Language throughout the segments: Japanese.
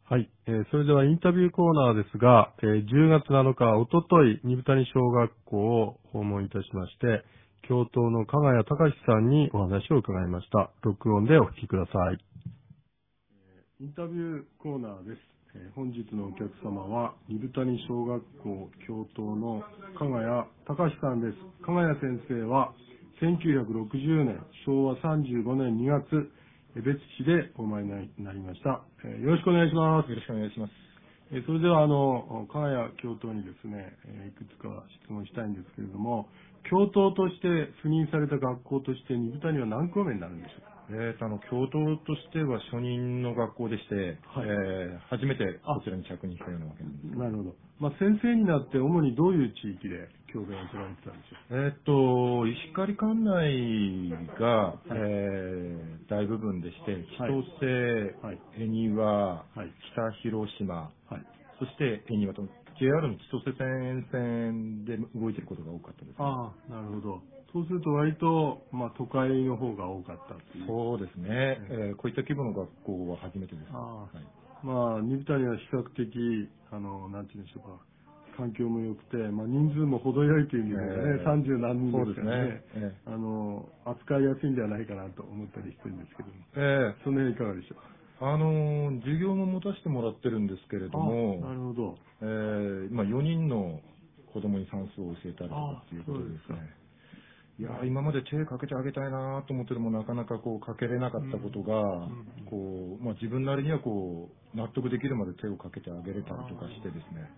はい。それではインタビューコーナーですが、10月7日、おととい、二部谷小学校を訪問いたしまして、教頭の加賀谷隆さんにお話を伺いました。録音でお聞きください。インタビューコーナーです。本日のお客様は、二部谷小学校教頭の加賀谷隆さんです。加賀谷先生は、1960年、昭和35年2月、別市でお生まれになりました。よろしくお願いします。 よろしくお願いします。 それでは、加賀谷教頭にですね、いくつか質問したいんですけれども、教頭として赴任された学校として、二部谷は何校目になるんでしょうか？ 教頭としては初任の学校でして、 はい。 初めてこちらに着任したようなわけなんです。 なるほど。先生になって主にどういう地域で教鞭を取られてたんでしょう？ 石狩管内が、 はい。 大部分でして、 はい。 千歳、 はい。 恵庭、 はい。 北広島、 はい。 そして恵庭と JR の千歳線沿線で動いていることが多かったですね。 ああ、なるほど。そうすると割と、都会の方が多かったっていう。 そうですね、こういった規模の学校は初めてです。 あはい。 あ、二部谷は比較的、なんていうんでしょうか、環境も良くて、人数も程よいという意味ではね、30何人そうですですからね、 ね。 扱いやすいんではないかなと思ったりしてるんですけども、その辺いかがでしょうか。 授業も持たせてもらってるんですけれども、 なるほど。 4人の子供に算数を教えたりとかっていうことでそうですか。 すね。いや、今まで手かけてあげたいなと思っててもなかなかかけれなかったことが、自分なりには納得できるまで手をかけてあげれたりとかしてですね。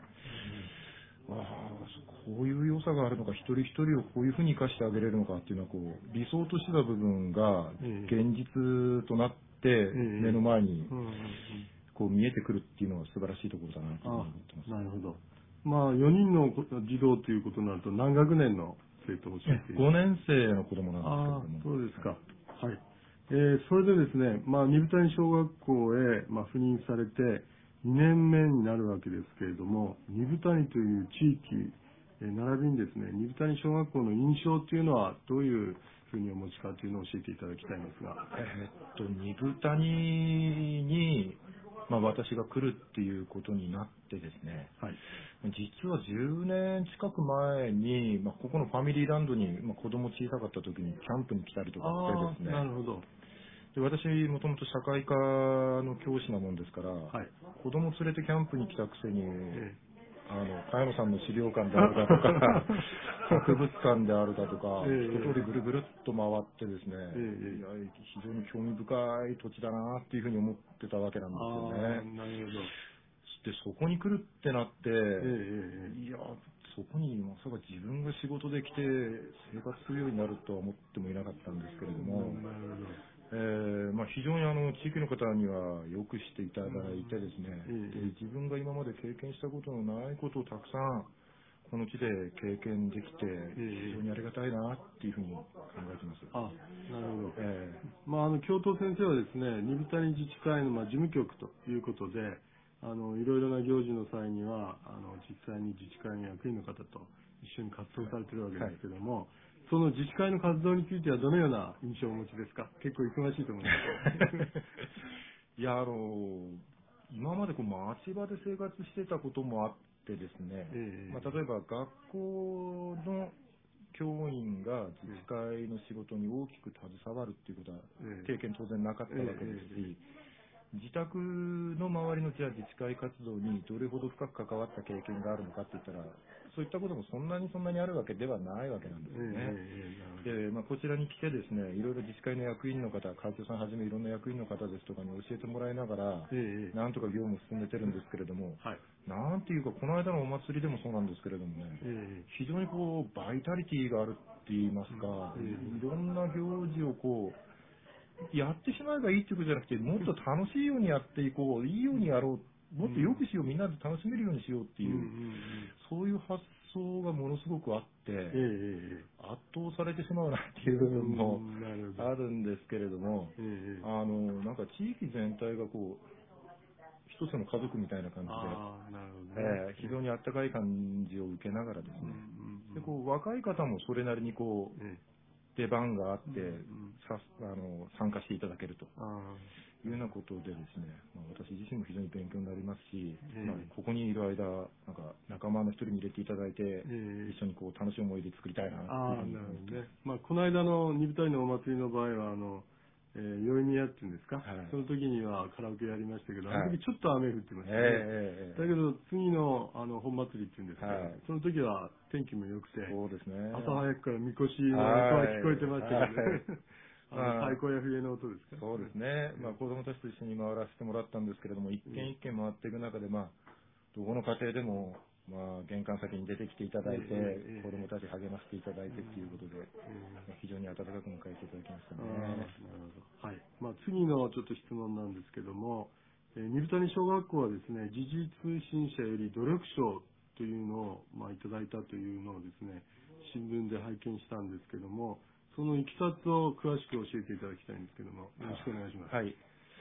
こういう良さがあるのか、一人一人をこういうふうに生かしてあげれるのかっていうのは、理想としてた部分が現実となって目の前に見えてくるっていうのは素晴らしいところだなと思ってます。 なるほど。4人の児童ということになると何学年の生徒を教えている？ 5年生の子供なんですけれども。 そうですか。はい。それでですね、二部谷小学校へ、赴任されて2年目になるわけですけれども、二部谷という地域、並びにですね、二部谷小学校の印象というのはどういうふうにお持ちかというのを教えていただきたいんですが。 二部谷に、私が来るっていうことになってですね、 はい。 実は10年近く前に、ここのファミリーランドに、子供小さかった時にキャンプに来たりとかしてですね、 なるほど。 で私もともと社会科の教師なもんですから、 はい。 子供連れてキャンプに来たくせに、茅野さんの資料館であるだとか、博物館であるだとか、一通りぐるぐるっと回ってですね、いや非常に興味深い土地だなっていうふうに思ってたわけなんですよね。 なるほど。 で、そこに来るってなって、いや、そこにまさか自分が仕事で来て生活するようになるとは思ってもいなかったんですけれども、非常に地域の方にはよくしていただいてですね、で自分が今まで経験したことのないことをたくさんこの地で経験できて、非常にありがたいなっていうふうに考えています。 なるほど。教頭先生はですね、二部谷自治会の事務局ということで、いろいろな行事の際には、実際に自治会の役員の方と一緒に活動されているわけですけども、その自治会の活動についてはどのような印象をお持ちですか？結構忙しいと思います。 いや、今まで町場で生活してたこともあってですね、例えば学校の教員が自治会の仕事に大きく携わるっていうことは経験当然なかったわけですし、自宅の周りの自治会活動にどれほど深く関わった経験があるのかって言ったら、そういったこともそんなにあるわけではないわけなんですよね。で、こちらに来てですね、いろいろ自治会の役員の方、会長さんはじめいろんな役員の方ですとかに教えてもらいながら、なんとか業務を進めてるんですけれども、なんていうか、この間のお祭りでもそうなんですけれどもね、非常にバイタリティがあるって言いますか、いろんな行事をやってしまえばいいっていうことじゃなくて、もっと楽しいようにやっていこう、いいようにやろう、もっと良くしよう、みんなで楽しめるようにしようっていう、そういう発想がものすごくあって、圧倒されてしまうなっていう部分もあるんですけれども、なんか地域全体が一つの家族みたいな感じで、非常にあったかい感じを受けながらですね、で若い方もそれなりに出番があって、参加していただけるというようなことでですね、私自身も非常に勉強になりますし、ここにいる間、なんか仲間の一人に入れていただいて、一緒にこう楽しい思い出作りたいなというふうに思ってます。 この間の二部隊のお祭りの場合は、宵宮っていうんですか、その時にはカラオケやりましたけど、あの時ちょっと雨降ってましたね。だけど次の本祭りっていうんですか、その時は天気も良くて、 そうですね、 朝早くからみこしの音は聞こえてましたけどね。太鼓や笛の音ですか。 そうですね。子供たちと一緒に回らせてもらったんですけれども、一軒一軒回っていく中で、どこの家庭でも、玄関先に出てきていただいて、子供たち励ましていただいてということで、非常に温かく迎えていただきましたね。 はい。次のちょっと質問なんですけども、二部谷小学校はですね、時事通信社より努力賞というのを、いただいたというのをですね、新聞で拝見したんですけども、そのいきさつを詳しく教えていただきたいんですけども、よろしくお願いします。 はい。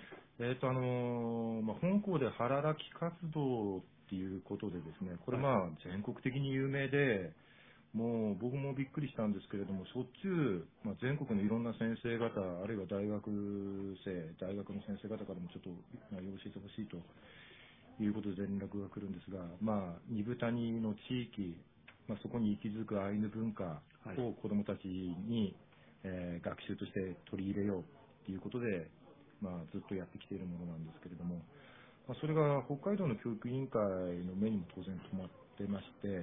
本校で腹らき活動っていうことでですね、これ全国的に有名で、もう僕もびっくりしたんですけれども、しょっちゅう、全国のいろんな先生方、あるいは大学の先生方からもちょっと、教えてほしいということで連絡が来るんですが、二部谷の地域、そこに息づくアイヌ文化を子どもたちに、学習として取り入れようということで、ずっとやってきているものなんですけれども、それが北海道の教育委員会の目にも当然止まってまして、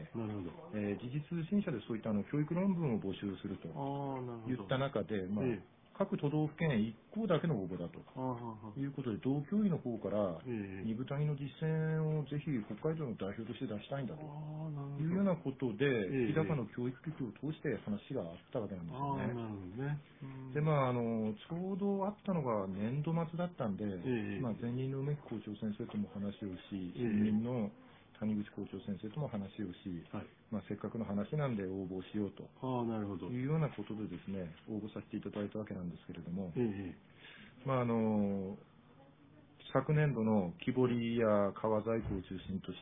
時事通信社でそういった教育論文を募集するといった中で、各都道府県1校だけの応募だということで、道教委の方から二部谷の実践をぜひ北海道の代表として出したいんだというようなことで、日高の教育局を通して話があったわけなんですよね。で、ちょうどあったのが年度末だったんで、前任の梅木校長先生とも話をし、新任の谷口校長先生とも話をし、せっかくの話なんで応募しようというようなことでですね、応募させていただいたわけなんですけれども、昨年度の木彫りや革細工を中心とした、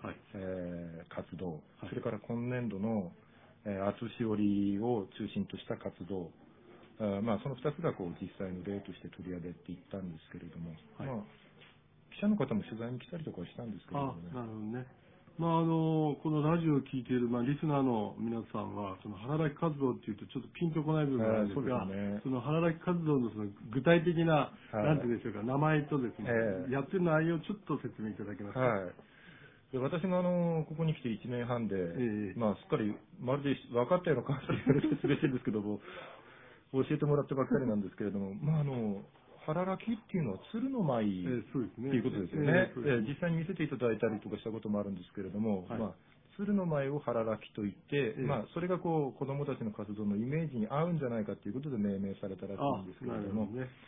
活動、それから今年度の、厚し織りを中心とした活動、その2つが実際の例として取り上げていったんですけれども、記者の方も取材に来たりとかしたんですけれどもね。 なるほどね。このラジオを聞いている、リスナーの皆さんは、その腹らき活動っていうとちょっとピンとこない部分があるんですが、その腹らき活動のその具体的な、なんていうんでしょうか、名前とですね、やってる内容をちょっと説明いただけますか。 で私がここに来て1年半で、すっかりまるで分かったような感じで言われて嬉しいんですけども、教えてもらってばっかりなんですけれども、腹らきっていうのは鶴の舞っていうことですよね。実際に見せていただいたりとかしたこともあるんですけれども、鶴の舞を腹らきといって、それが子どもたちの活動のイメージに合うんじゃないかということで命名されたらしいんですけれども、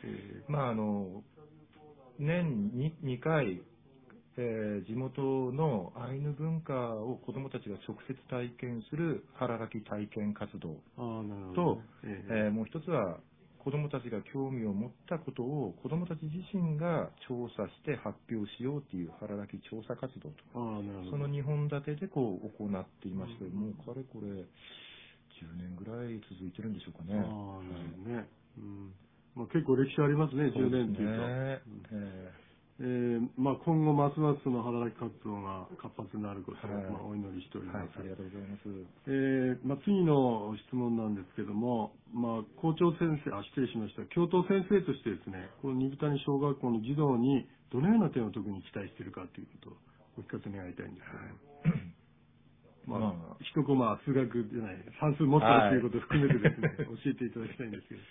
年に2回、地元のアイヌ文化を子どもたちが直接体験する腹らき体験活動と、もう一つは子どもたちが興味を持ったことを子どもたち自身が調査して発表しようという腹らき調査活動と、その2本立てで行っていまして、もうかれこれ10年ぐらい続いてるんでしょうかね。 結構歴史ありますね、10年というと。今後ますますその働き活動が活発になることを、お祈りしております。 ありがとうございます。 次の質問なんですけども、校長先生、失礼しました。教頭先生としてですね、この二部谷小学校の児童にどのような点を特に期待しているかということをお聞かせ願いたいんですけども。一コマ数学じゃない、算数持ったということを含めてですね、教えていただきたいんですけど。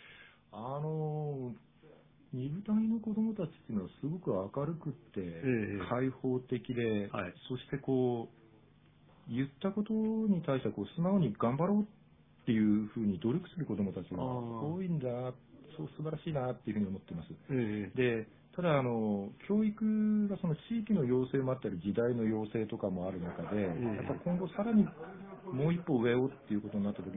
二部谷の子どもたちっていうのはすごく明るくって開放的で、そして言ったことに対して素直に頑張ろうっていうふうに努力する子どもたちが多いんだ、そう素晴らしいなっていうふうに思っています。で、ただ教育がその地域の要請もあったり時代の要請とかもある中で、やっぱ今後さらにもう一歩上をっていうことになった時に、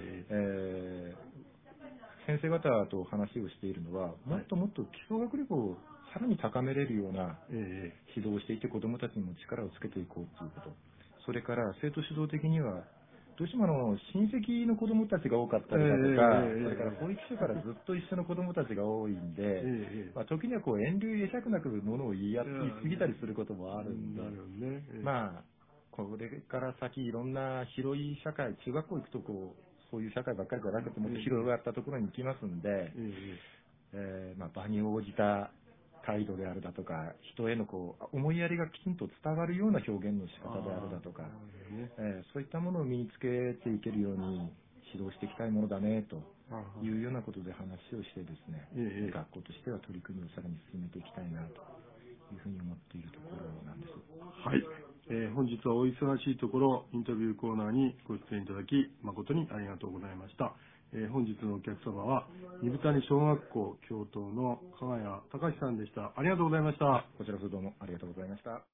先生方と話をしているのは、もっともっと基礎学力をさらに高めれるような指導をしていって子どもたちにも力をつけていこうということ、それから生徒指導的にはどうしても親戚の子供たちが多かったりだとか、それから保育所からずっと一緒の子供たちが多いんで、時には遠慮入れたくなくものを言い過ぎたりすることもあるんで、これから先いろんな広い社会、中学校行くとそういう社会ばっかりじゃなくてもっと広がったところに行きますんで、場に応じた態度であるだとか、人への思いやりがきちんと伝わるような表現の仕方であるだとか、そういったものを身につけていけるように指導していきたいものだねというようなことで話をしてですね、学校としては取り組みをさらに進めていきたいなというふうに思っているところなんです。 はい。本日はお忙しいところ、インタビューコーナーにご出演いただき、誠にありがとうございました。本日のお客様は、二部谷小学校教頭の加賀谷隆さんでした。ありがとうございました。 こちらこそどうもありがとうございました。